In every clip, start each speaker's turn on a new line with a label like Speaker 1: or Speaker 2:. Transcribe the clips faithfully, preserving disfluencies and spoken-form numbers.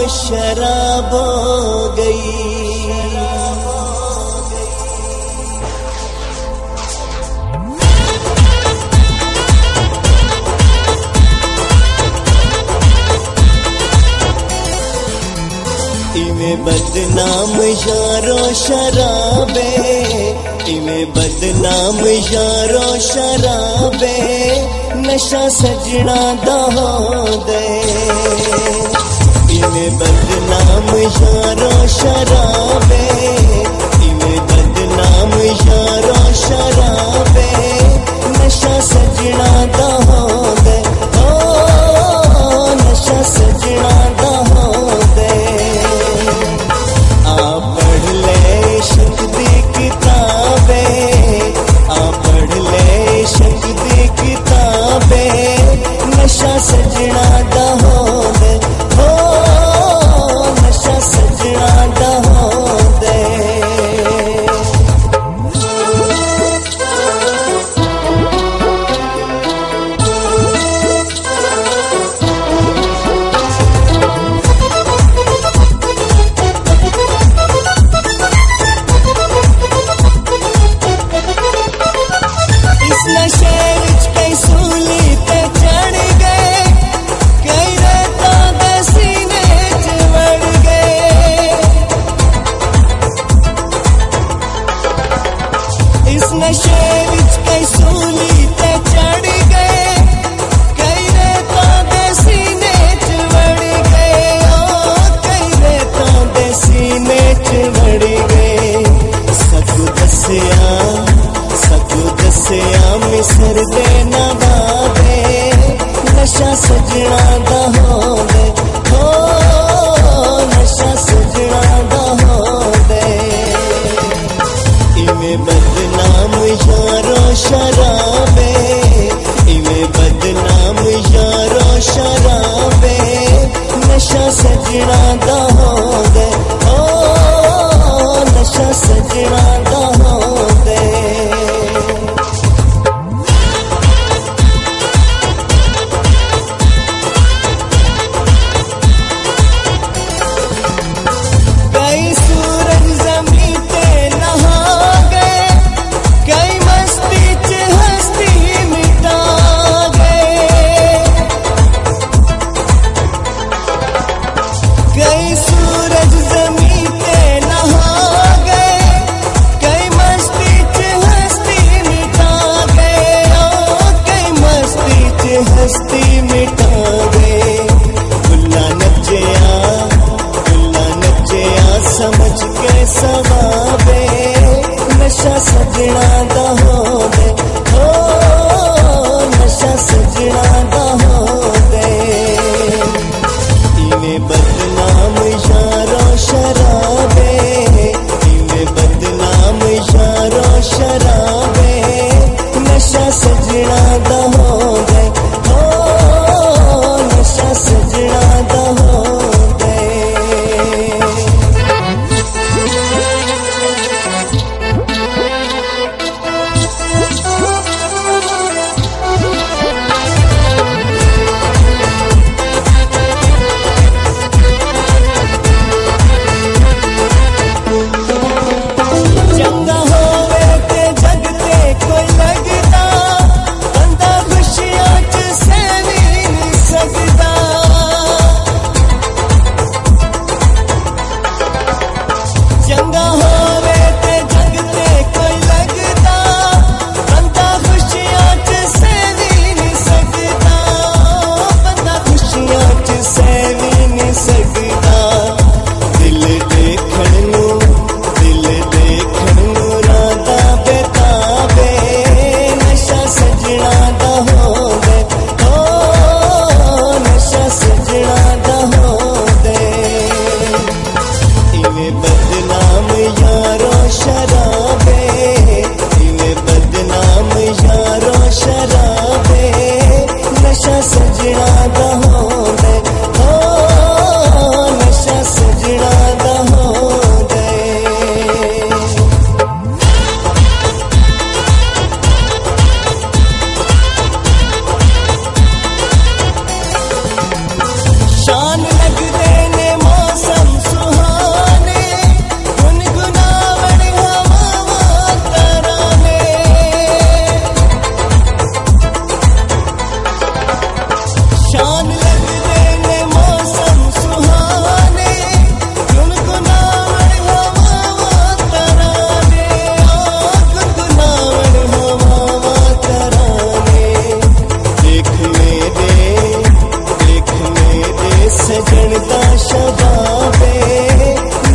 Speaker 1: शराब हो गई। इमें बदनाम यारो शराबे, इमें बदनाम यारो शराबे, नशा सजना दा होंदे। इमें बदनाम यारो शराबे, इमें बदनाम यारो शराबे, नशा सजना दा होंदे। ओ नशा सजना दा होंदे। आ पढ़ ले इश्क दी किताबे, आ पढ़ ले इश्क दी किताबे, नशा सजना दा होंदे। हो नशा सजना दा होंदे। नशे विच कई सूली ते चढ़ गए, कई रेतां दे सीने च वड़ गए। ओ कई रेतां दे सीने च वड़ गए। सकू दसिया सकू दसिया मिसर दे नवाबे, नशा सजना दा होंदे। हो नशा सजना दा होंदे। इमें बदनाम यारो शराबे, इमें बदनाम यारो शराबे, नशा सजना दा होंदे। ओ नशा सजना दा होंदे। कई सूरज जमीन पे नहा गए, कई मस्ती च हस्ती मिटा गए। कई सूरज जमीन पे नहा गए, कई मस्ती च हस्ती मिटा गए। ओ कई मस्ती च हस्ती मिटा गए। गुल्ला नचया गुल्ला नचया समझ के सवाबे, नशा सजना दा होंदे। हो नशा सजना दा होंदे। इमें बदनाम यारो शराबे, इमें बदनाम यारो शराबे, नशा सजना दा होंदे। हो नशा सजना दा होंदे।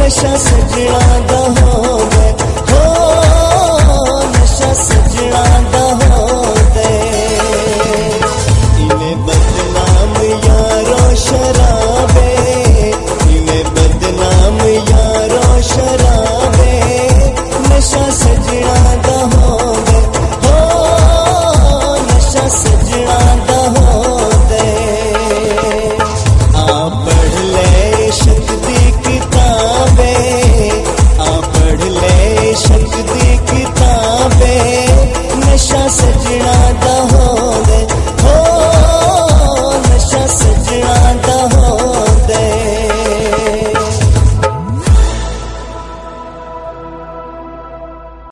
Speaker 1: नशा सजना दा होवे हो नशा सजना दा होवे इवें बदनाम यारो शराबे इवें बदनाम यारो शराबे नशा सजना दा होवे हो नशा सजना दा होवे आ पढ़ ले इश्क दी किताबे आ पढ़ ले इश्क दी किताबे नशा सजना दा